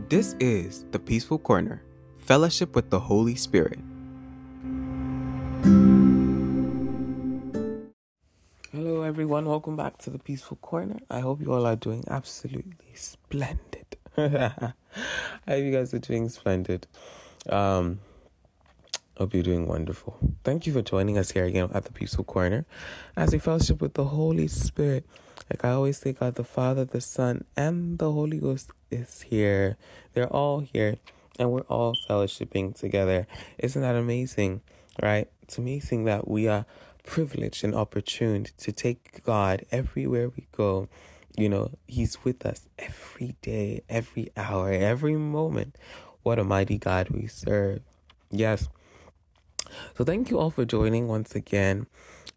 This is the Peaceful Corner, Fellowship with the Holy Spirit. Hello everyone, welcome back to the Peaceful Corner. I hope you all are doing absolutely splendid. I hope you guys are doing splendid. Hope you're doing wonderful. Thank you for joining us here again at the Peaceful Corner as we fellowship with the Holy Spirit. Like I always say, God the Father, the Son, and the Holy Ghost is here. They're all here, and we're all fellowshipping together. Isn't that amazing, right? It's amazing that we are privileged and opportune to take God everywhere we go. You know, He's with us every day, every hour, every moment. What a mighty God we serve. Yes. So thank you all for joining once again.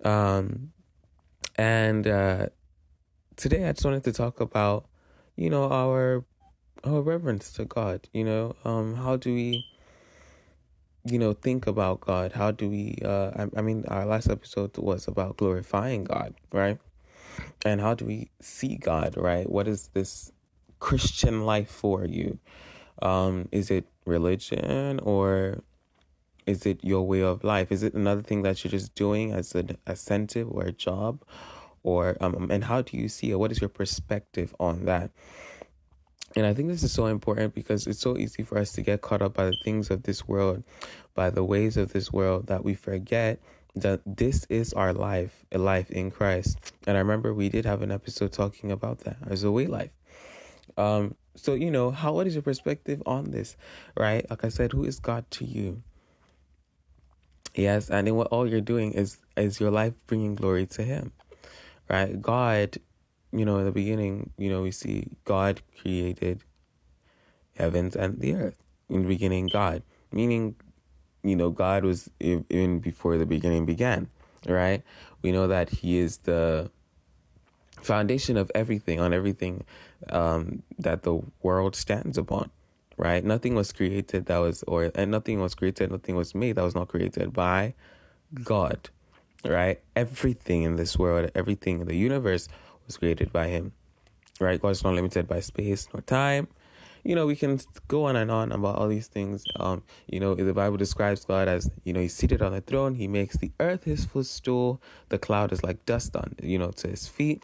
And today I just wanted to talk about, our reverence to God. How do we, think about God? How do we, our last episode was about glorifying God, right? And how do we see God, right? What is this Christian life for you? Is it religion, or is it your way of life? Is it another thing that you're just doing as an incentive or a job? Or and how do you see it? What is your perspective on that? And I think this is so important because it's so easy for us to get caught up by the things of this world, by the ways of this world, that we forget that this is our life, a life in Christ. And I remember we did have an episode talking about that as a way life. So, what is your perspective on this, right? Like I said, who is God to you? Yes, and then what all you're doing is your life bringing glory to Him, right? God, in the beginning, we see God created heavens and the earth. In the beginning, God, meaning, God was even before the beginning began, right? We know that He is the foundation of everything, on everything that the world stands upon, right? Nothing was created nothing was made that was not created by God, right? Everything in this world, everything in the universe was created by Him, right? God's not limited by space nor time. We can go on and on about all these things. The Bible describes God as, He's seated on the throne. He makes the earth His footstool. The cloud is like dust on, to His feet.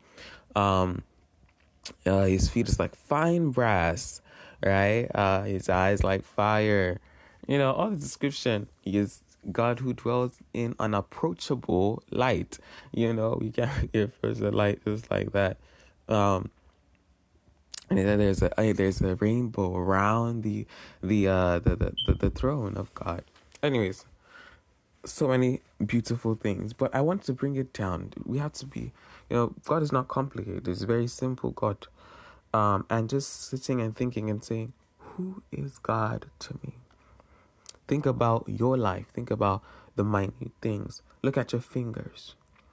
His feet is like fine brass, right? His eyes like fire. All the description. He is God who dwells in unapproachable light. We can't get further light just like that. And then there's a rainbow around the throne of God. Anyways, so many beautiful things, but I want to bring it down. We have to be, God is not complicated. It's very simple, God. And just sitting and thinking and saying, who is God to me? Think about your life. Think about the minute things. Look at your fingers.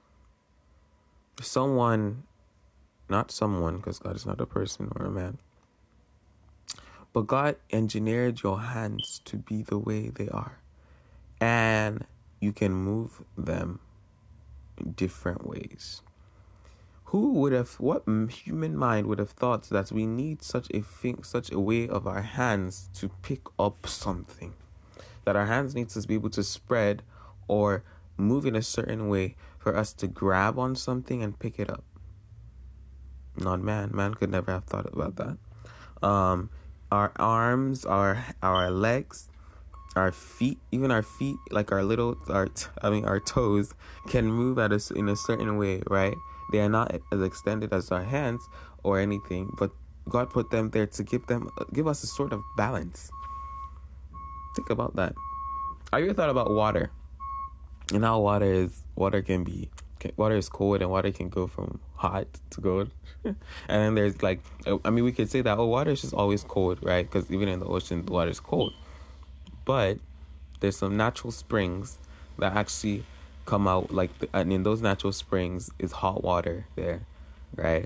Not someone, because God is not a person or a man. But God engineered your hands to be the way they are. And you can move them in different ways. What human mind would have thought that we need such a way of our hands to pick up something? That our hands need to be able to spread or move in a certain way for us to grab on something and pick it up. Not man. Man could never have thought about that. Our arms, our legs, our feet, even our feet, like our toes can move in a certain way, right? They are not as extended as our hands or anything, but God put them there to give us a sort of balance. Think about that. Have you ever thought about water? And how water is cold, and water can go from hot to cold. And then there's we could say that, water is just always cold, right? Because even in the ocean, the water is cold. But there's some natural springs that actually come out, and in those natural springs is hot water there, right?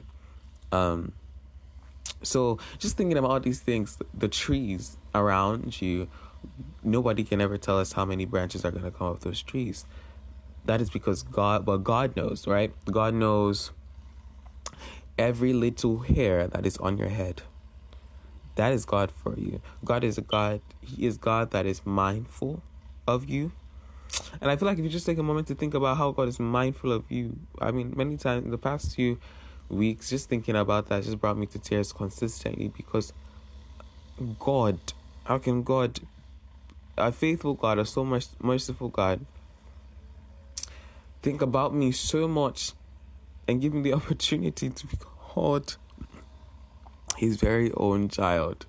So just thinking about all these things, the trees around you, nobody can ever tell us how many branches are going to come off those trees. That is because God knows, right? God knows every little hair that is on your head. That is God for you. God is a God. He is God that is mindful of you. And I feel like if you just take a moment to think about how God is mindful of you, I mean, many times in the past few weeks, just thinking about that just brought me to tears consistently, because God, how can God, a faithful God, a so much merciful God, think about me so much and give me the opportunity to be called his very own child?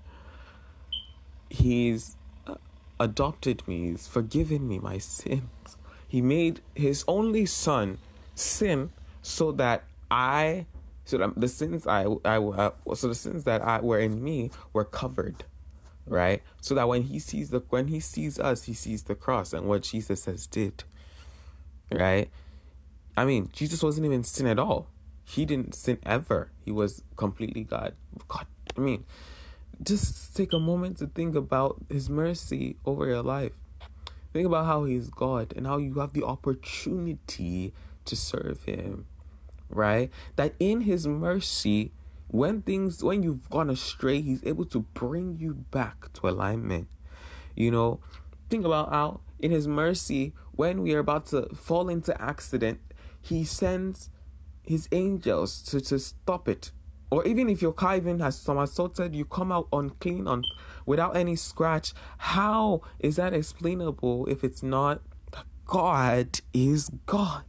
He's adopted me. He's forgiven me my sins. He made his only son sin so that the sins the sins that I were in me were covered, right? So that when he sees us, he sees the cross and what Jesus has did, right? I mean, Jesus wasn't even sin at all. He didn't sin ever. He was completely God. I mean, just take a moment to think about his mercy over your life. Think about how he's God and how you have the opportunity to serve him, right? That in his mercy, when you've gone astray, he's able to bring you back to alignment. Think about how in his mercy, when we are about to fall into accident, he sends his angels to stop it. Or even if your car even has some assaulted, you come out unclean, without any scratch. How is that explainable if it's not that God is God?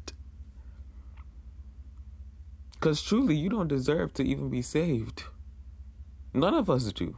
Because truly, you don't deserve to even be saved. None of us do.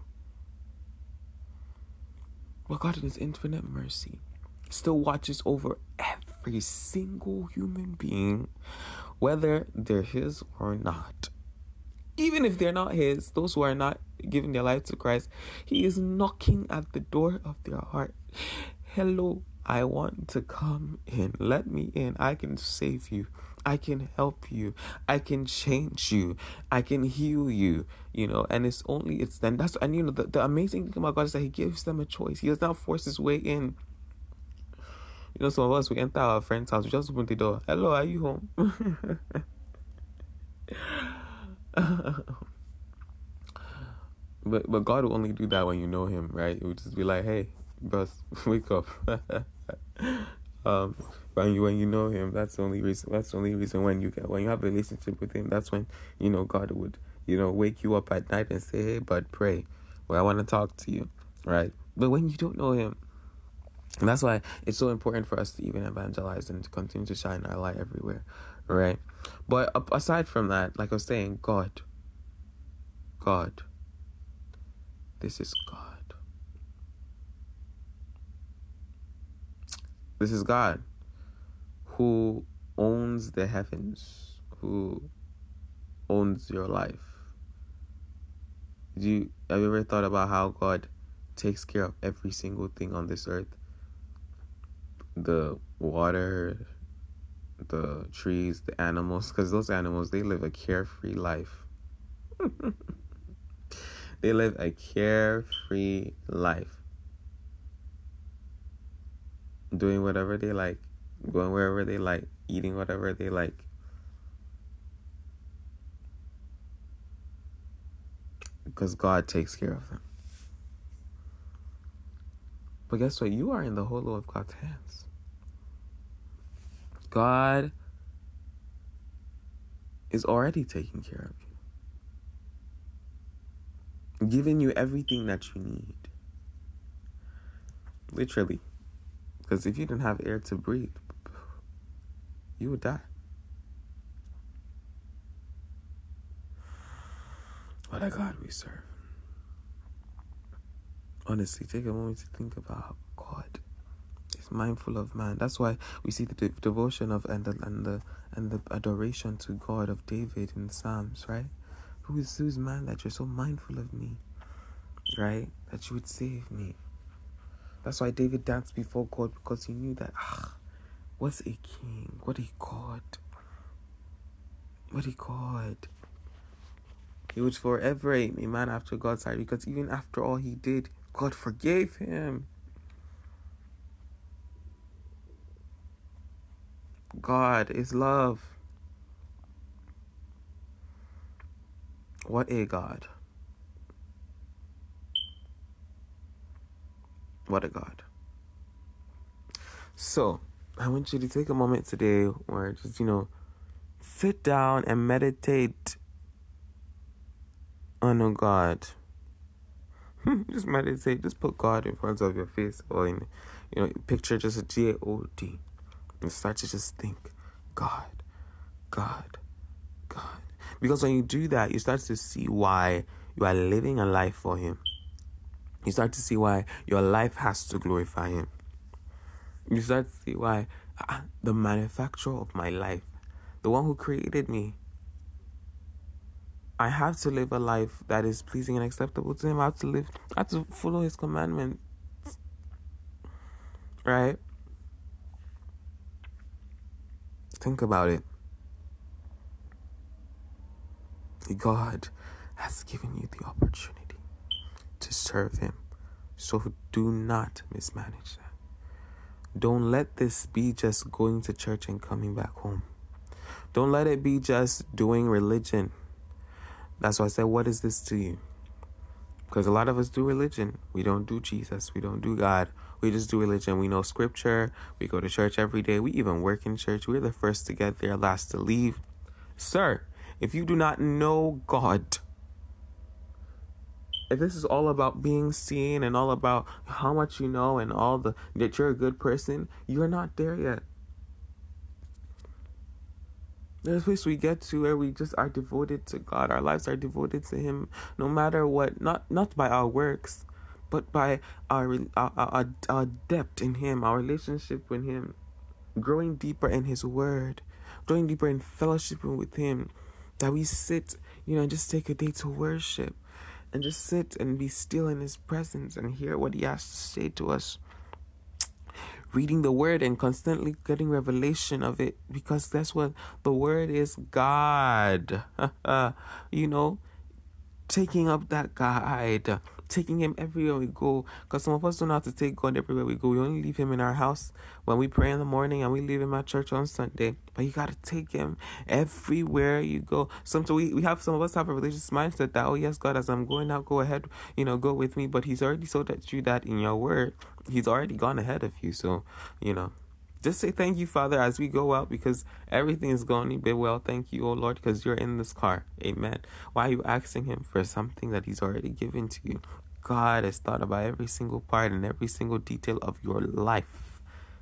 But God, in his infinite mercy, still watches over every single human being, whether they're his or not. Even if they're not his, those who are not giving their life to Christ, he is knocking at the door of their heart. Hello, I want to come in. Let me in. I can save you. I can help you. I can change you. I can heal you. And it's the amazing thing about God is that he gives them a choice. He does not force his way in. Some of us, we enter our friend's house, we just open the door. Hello, are you home? But God will only do that when you know him, right? He will just be like, hey, bros, wake up. When you know him, that's the only reason when you have a relationship with him, that's when God would wake you up at night and say, hey bud, pray, I want to talk to you, right? But when you don't know him, and that's why it's so important for us to even evangelize and to continue to shine our light everywhere, right? But aside from that, like I was saying, God, this is God. This is God who owns the heavens, who owns your life. Have you ever thought about how God takes care of every single thing on this earth? The water, the trees, the animals, because those animals, they live a carefree life. They live a carefree life, doing whatever they like, going wherever they like, eating whatever they like. Because God takes care of them. But guess what? You are in the hollow of God's hands. God is already taking care of you, giving you everything that you need. Literally. Because if you didn't have air to breathe, you would die. What a God we serve. Honestly, take a moment to think about how God is mindful of man. That's why we see the devotion of and the adoration to God of David in Psalms, right? Who's man that you're so mindful of me, right? That you would save me. That's why David danced before God, because he knew that, what's a king? What a God. What a God. He was forever a man after God's heart, because even after all he did, God forgave him. God is love. What a God. What a God. So, I want you to take a moment today where just, sit down and meditate on a God. Just meditate. Just put God in front of your face, or picture just a God, and start to just think, God, God, God. Because when you do that, you start to see why you are living a life for Him. You start to see why your life has to glorify Him. You start to see why the manufacturer of my life, the one who created me, I have to live a life that is pleasing and acceptable to Him. I have to follow His commandments. Right? Think about it. God has given you the opportunity to serve Him. So do not mismanage that. Don't let this be just going to church and coming back home. Don't let it be just doing religion. That's why I said, what is this to you? Because a lot of us do religion. We don't do Jesus. We don't do God. We just do religion. We know scripture. We go to church every day. We even work in church. We're the first to get there, last to leave. Sir, if you do not know God, if this is all about being seen and all about how much you know and that you're a good person, you're not there yet. There's a place we get to where we just are devoted to God. Our lives are devoted to Him, no matter what. Not by our works, but by our depth in Him, our relationship with Him, growing deeper in His Word, growing deeper in fellowship with Him. That we sit, and just take a day to worship, and just sit and be still in His presence and hear what He has to say to us. Reading the Word and constantly getting revelation of it, because that's what the Word is. God. Taking up that guide, taking Him everywhere we go. Because some of us don't know how to take God everywhere we go. We only leave Him in our house when we pray in the morning, and we leave Him at church on Sunday. But you got to take Him everywhere you go. Some of us have a religious mindset that, oh yes, God, as I'm going out, go ahead, go with me. But He's already told you that in your Word. He's already gone ahead of you. So, just say thank you, Father, as we go out, because everything is going to be well. Thank you, oh Lord, because you're in this car. Amen. Why are you asking Him for something that He's already given to you? God has thought about every single part and every single detail of your life.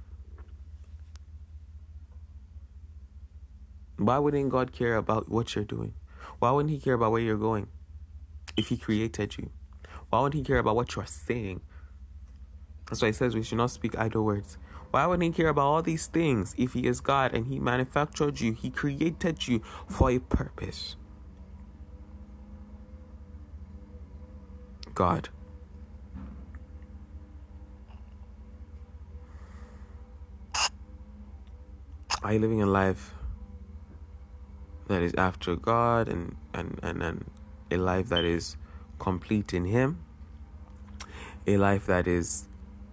Why wouldn't God care about what you're doing? Why wouldn't He care about where you're going if He created you? Why wouldn't He care about what you're saying? That's why He says we should not speak idle words. Why would He care about all these things if He is God and He manufactured you? He created you for a purpose. God. Are you living a life that is after God and a life that is complete in Him? A life that is,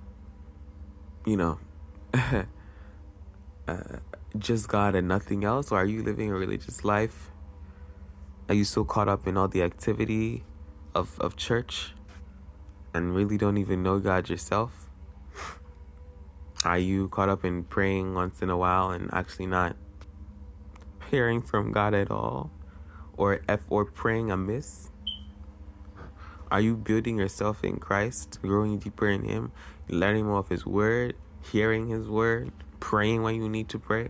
just God and nothing else? Or are you living a religious life? Are you so caught up in all the activity of church and really don't even know God yourself? Are you caught up in praying once in a while and actually not hearing from God at all? Or praying amiss? Are you building yourself in Christ, growing deeper in Him, learning more of His Word, hearing His Word, praying when you need to pray?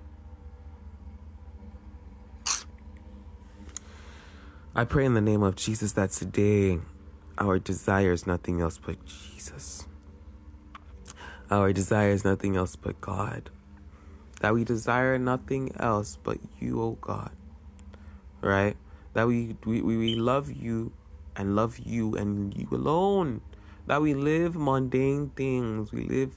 I pray in the name of Jesus that today our desire is nothing else but Jesus. Our desire is nothing else but God. That we desire nothing else but You, oh God. Right? That we love You and love You and You alone. That we live mundane things. We live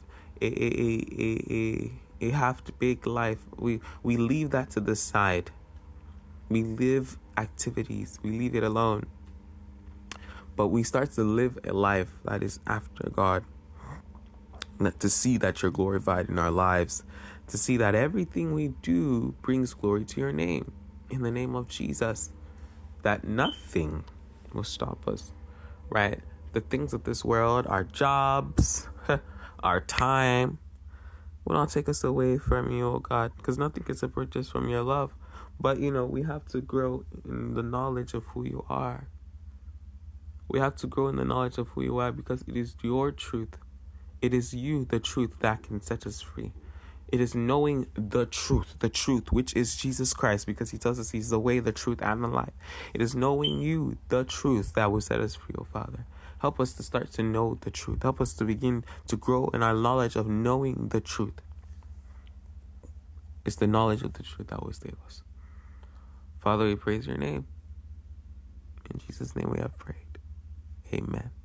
a half-baked life. We leave that to the side. We live activities. We leave it alone. But we start to live a life that is after God. To see that You're glorified in our lives. To see that everything we do brings glory to Your name. In the name of Jesus. That nothing will stop us. Right? The things of this world, our jobs, our time. Will not take us away from you, oh God, because nothing can separate us from your love. But, we have to grow in the knowledge of who you are. We have to grow in the knowledge of who you are, because it is your truth. It is you, the truth, that can set us free. It is knowing the truth, which is Jesus Christ, because he tells us he's the way, the truth, and the life. It is knowing you, the truth, that will set us free, oh Father. Help us to start to know the truth. Help us to begin to grow in our knowledge of knowing the truth. It's the knowledge of the truth that will save us. Father, we praise your name. In Jesus' name we have prayed. Amen.